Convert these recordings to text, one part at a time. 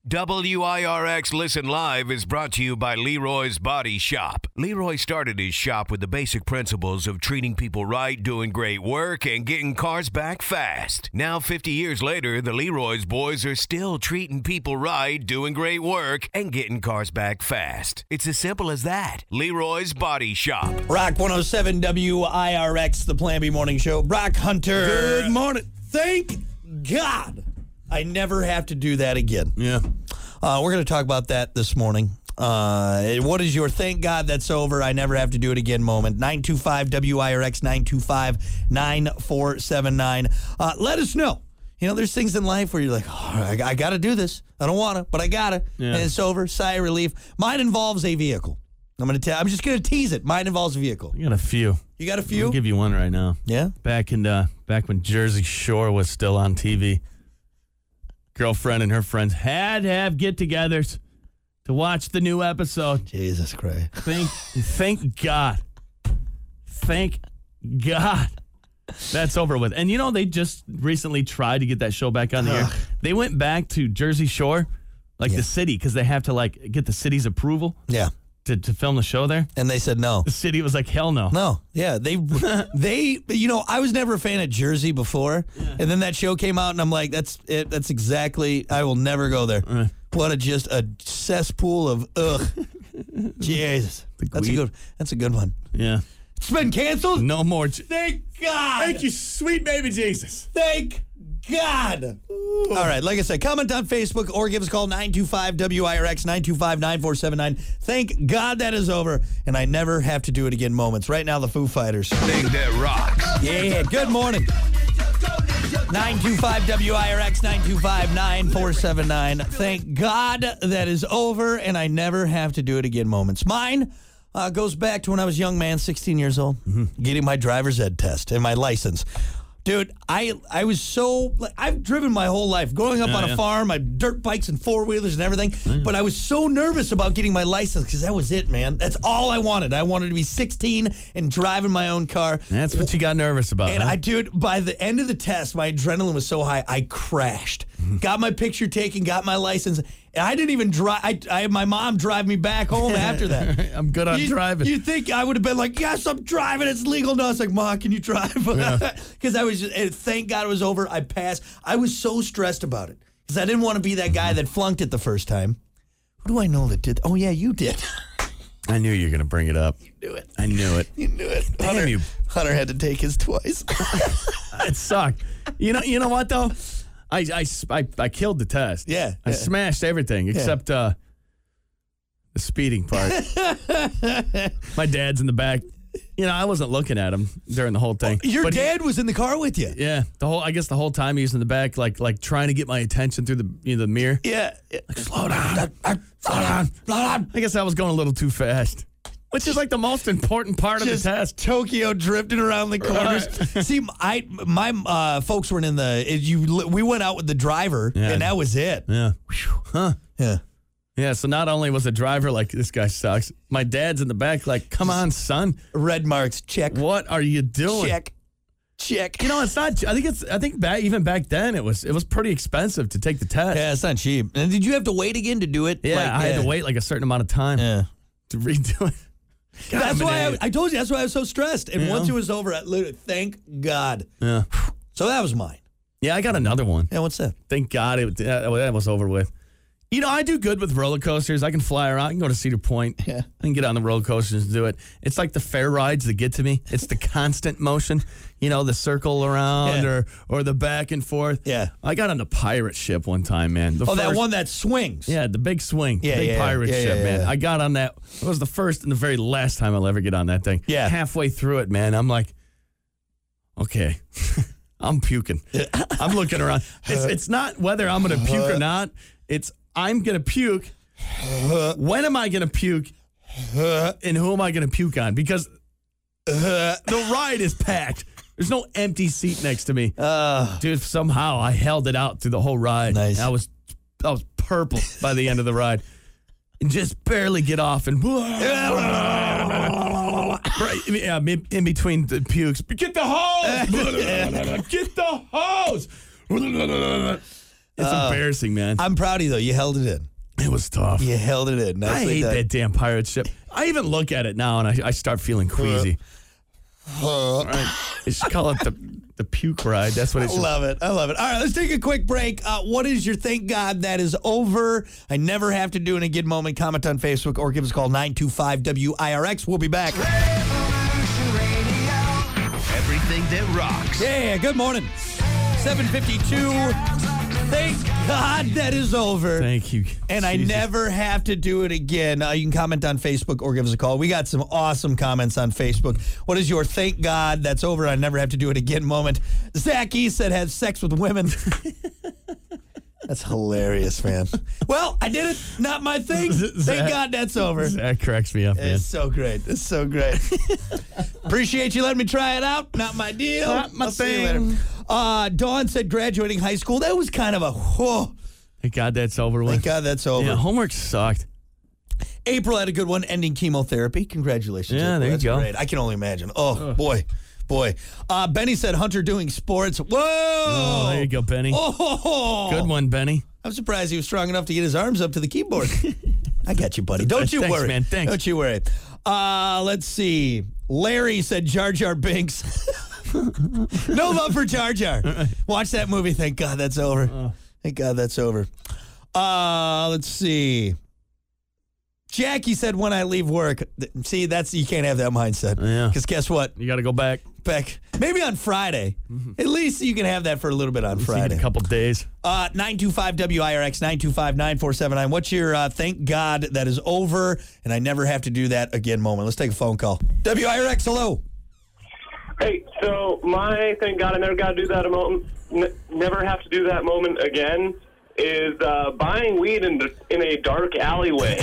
WIRX Listen Live is brought to you by Leroy's Body Shop. Leroy started his shop with the basic principles of treating people right, doing great work, and getting cars back fast. Now, 50 years later, the Leroy's boys are still treating people right, doing great work, and getting cars back fast. It's as simple as that. Leroy's Body Shop. Rock 107 WIRX, the Plan B Morning Show. Brock Hunter. Good morning. Thank God I never have to do that again. Yeah. We're going to talk about that this morning. What is your thank God that's over, I never have to do it again moment? 925-WIRX, 925-9479. Let us know. You know, there's things in life where you're like, oh, I got to do this. I don't want to, but I got to. Yeah. And it's over. Sigh of relief. Mine involves a vehicle. I'm just going to tease it. Mine involves a vehicle. I got a few. You got a few? I'll give you one right now. Yeah? Back when Jersey Shore was still on TV, girlfriend and her friends had to have get-togethers to watch the new episode. Jesus Christ. Thank God. Thank God. That's over with. And you know, they just recently tried to get that show back on the air. They went back to Jersey Shore, the city, because they have to get the city's approval. Yeah. To film the show there. And they said no. The city was like, hell no. No. Yeah. They, I was never a fan of Jersey before. Yeah. And then that show came out and I'm like, that's it. That's exactly, I will never go there. What a cesspool of ugh. Jesus. That's a good one. Yeah. It's been canceled? No more. Thank God. Thank you, sweet baby Jesus. Thank God. Ooh. All right, like I said, comment on Facebook or give us a call, 925-WIRX, 925-9479. Thank God that is over, and I never have to do it again moments. Right now, the Foo Fighters. Thing that rocks. Yeah, good morning. 925-WIRX, 925-9479. Thank God that is over, and I never have to do it again moments. Mine goes back to when I was a young man, 16 years old, getting my driver's ed test and my license. Dude, I was so, I've driven my whole life. Growing up on a farm, I had dirt bikes and four-wheelers and everything. But I was so nervous about getting my license because that was it, man. That's all I wanted. I wanted to be 16 and driving my own car. That's what you got nervous about, And dude, by the end of the test, my adrenaline was so high, I crashed. Got my picture taken, got my license. And I didn't even drive. I had my mom drive me back home after that. I'm good on driving. You think I would have been like, yes, I'm driving. It's legal. No, it's like, Ma, can you drive? Because I was just, thank God it was over. I passed. I was so stressed about it because I didn't want to be that guy that flunked it the first time. Who do I know that did? Oh, yeah, you did. I knew you were going to bring it up. You knew it. I knew it. You knew it. Damn Hunter had to take his twice. It sucked. You know what, though? I killed the test. Yeah. I smashed everything except the speeding part. My dad's in the back. You know, I wasn't looking at him during the whole thing. Your dad was in the car with you. Yeah. I guess the whole time he was in the back, like trying to get my attention through the mirror. Yeah. Like, slow down. Slow down. I guess I was going a little too fast. Which is like the most important part of the test. Tokyo drifting around the corners. Right. See, my folks weren't in we went out with the driver, and that was it. Yeah. Huh. Yeah. Yeah, so not only was the driver like, this guy sucks, my dad's in the back like, come on, son. Red marks, check. What are you doing? Check. You know, it's not, I think even back then it was pretty expensive to take the test. Yeah, it's not cheap. And did you have to wait again to do it? Yeah, I had to wait like a certain amount of time to redo it. God, that's why I told you, that's why I was so stressed. And once it was over, I literally, thank God. Yeah. So that was mine. Yeah, I got another one. Yeah, what's that? Thank God that was over with. You know, I do good with roller coasters. I can fly around. I can go to Cedar Point. Yeah. I can get on the roller coasters and do it. It's like the fair rides that get to me. It's the constant motion. You know, the circle around or the back and forth. Yeah. I got on the pirate ship one time, man. That one that swings. Yeah, the big swing. Yeah, big pirate ship, man. Yeah. I got on that. It was the first and the very last time I'll ever get on that thing. Yeah. Halfway through it, man, I'm like, okay. I'm puking. I'm looking around. It's not whether I'm going to puke or not. It's I'm going to puke. When am I going to puke? And who am I going to puke on? Because the ride is packed. There's no empty seat next to me. Dude, somehow I held it out through the whole ride. Nice. I was purple by the end of the ride. And just barely get off and in between the pukes. Get the hose! Get the hose! It's embarrassing, man. I'm proud of you, though. You held it in. It was tough. You held it in. I hate that damn pirate ship. I even look at it now and I start feeling queasy. Right. They should call it the puke ride. That's what it should. I love it. All right, let's take a quick break. What is your thank God that is over? I never have to do in a good moment. Comment on Facebook or give us a call 925-WIRX. We'll be back. Everything that rocks. Yeah, good morning. 7:52. Thank God that is over. Thank you. And Jesus. I never have to do it again. You can comment on Facebook or give us a call. We got some awesome comments on Facebook. What is your thank God that's over? I never have to do it again moment. Zachy said have sex with women. That's hilarious, man. Well, I did it. Not my thing. Thank God that's over. That cracks me up, man. It's so great. It's so great. Appreciate you letting me try it out. Not my deal. Not my I'll see you thing. later. Dawn said graduating high school. That was kind of a whoa. Thank God that's over with. Thank God that's over. Yeah, homework sucked. April had a good one, ending chemotherapy. Congratulations. Yeah, April. there you That's go. Great. I can only imagine. Oh, boy. Benny said Hunter doing sports. Whoa. Oh, there you go, Benny. Oh. Good one, Benny. I'm surprised he was strong enough to get his arms up to the keyboard. I got you, buddy. Don't you Thanks, worry. man. Thanks. Don't you worry. Let's see. Larry said Jar Jar Binks. No love for Jar Jar. Watch that movie. Thank God that's over. Thank God that's over. Let's see. Jackie said when I leave work. See, you can't have that mindset. Yeah. Because guess what? You got to go back. Maybe on Friday. At least you can have that for a little bit on Friday. A couple days. 925-WIRX, 925-9479. What's your thank God that is over and I never have to do that again moment? Let's take a phone call. WIRX, hello. Hey, so my thank God I never got to do that never have to do that moment again is buying weed in a dark alleyway.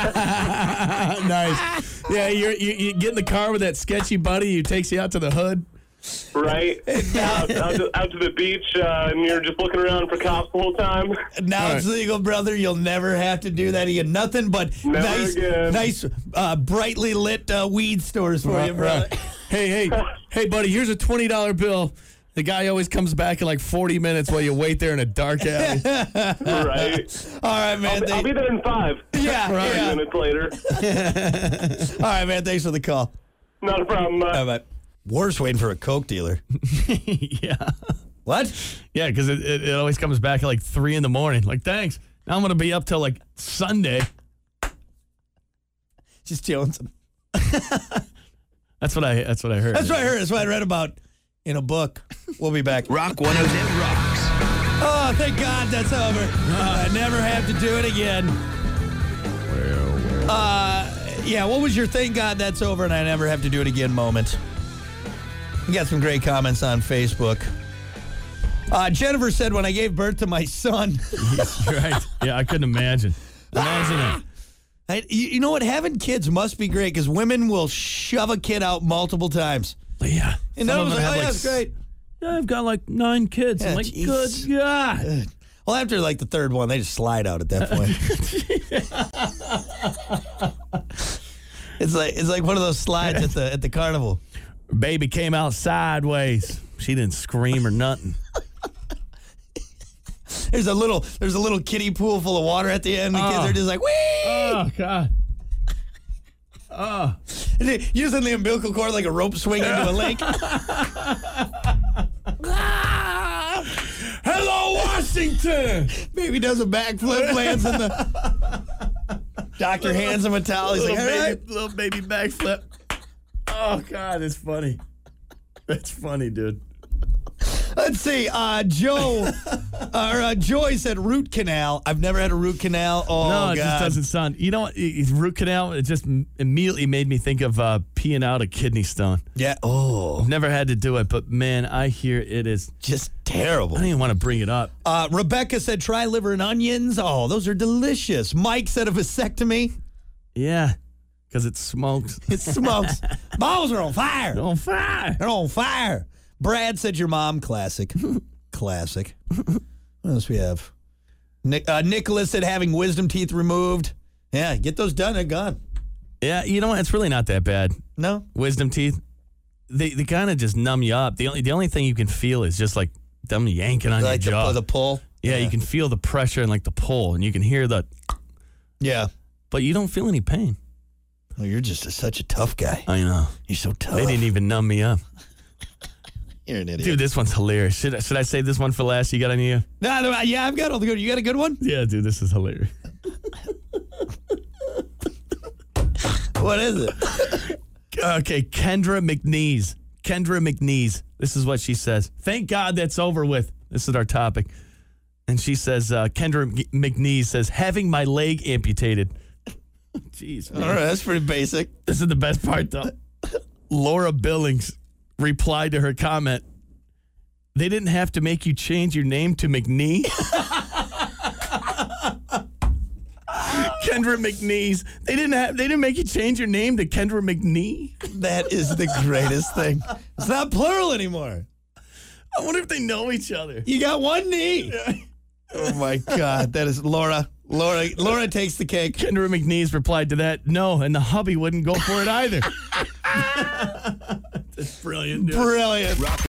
Nice. Yeah, you get in the car with that sketchy buddy who takes you out to the hood. Right? out to the beach, and you're just looking around for cops the whole time. Now it's legal, brother. You'll never have to do that again. Nothing but nice, brightly lit weed stores for you, brother. Hey, buddy, here's a $20 bill. The guy always comes back in like 40 minutes while you wait there in a dark alley. Right. All right, man. I'll be there in 5. Yeah, right. 30 minutes later. All right, man. Thanks for the call. Not a problem. Bye. Worse waiting for a Coke dealer. Yeah. What? Yeah, because it always comes back at like 3 in the morning. Like, thanks. Now I'm going to be up till like Sunday. Just chilling. That's what I heard. That's what I heard. That's what I read about in a book. We'll be back. Rock 100 rocks. Oh, thank God that's over. I never have to do it again. Yeah, what was your thank God that's over and I never have to do it again moment? We got some great comments on Facebook. Jennifer said when I gave birth to my son. Right. Yeah, I couldn't imagine. Imagine it. You know what? Having kids must be great because women will shove a kid out multiple times. Yeah. And then I was like, oh, yeah, that's great. Yeah, I've got like 9 kids. Yeah, I'm like, geez. good God. Well, after like the third one, they just slide out at that point. It's like one of those slides at the carnival. Baby came out sideways. She didn't scream or nothing. There's a little kiddie pool full of water at the end. The kids are just like, whee! Oh, God. Oh. Using the umbilical cord like a rope swing into a lake. Hello, Washington! Baby does a backflip, lands in the... Doctor hands him a towel. He's like, all right. Little baby backflip. Oh, God, it's funny. That's funny, dude. Let's see. Joy said root canal. I've never had a root canal. Oh, no, it God. just doesn't sound. You know what? Root canal, it just immediately made me think of peeing out a kidney stone. Yeah. Oh. I've never had to do it, but man, I hear it is Just terrible. I don't even want to bring it up. Rebecca said try liver and onions. Oh, those are delicious. Mike said a vasectomy. Yeah, because it smokes. It smokes. Balls are on fire. On fire. They're on fire. Brad said your mom. Classic. Classic. What else we have? Nicholas said having wisdom teeth removed. Yeah, get those done. They're gone. Yeah, you know what? It's really not that bad. No? Wisdom teeth, they kind of just numb you up. The only thing you can feel is just like them yanking on Like your jaw. the pull? Yeah, you can feel the pressure and like the pull, and you can hear the. Yeah. But you don't feel any pain. Well, you're just such a tough guy. I know. You're so tough. They didn't even numb me up. You're an idiot. Dude, this one's hilarious. Should I save this one for last? You got any? No, yeah, I've got all the good. You got a good one? Yeah, dude, this is hilarious. What is it? Okay, Kendra McNeese. Kendra McNeese. This is what she says. Thank God that's over with. This is our topic. And she says, Kendra McNeese says, having my leg amputated. Jeez, man. All right, that's pretty basic. This is the best part, though. Laura Billings replied to her comment, they didn't have to make you change your name to McNee. Kendra McNeese. They didn't make you change your name to Kendra McNee. That is the greatest thing. It's not plural anymore. I wonder if they know each other. You got one knee. Oh my God, that is Laura. Laura takes the cake. Kendra McNeese replied to that, no, and the hubby wouldn't go for it either. That's brilliant, dude. Brilliant.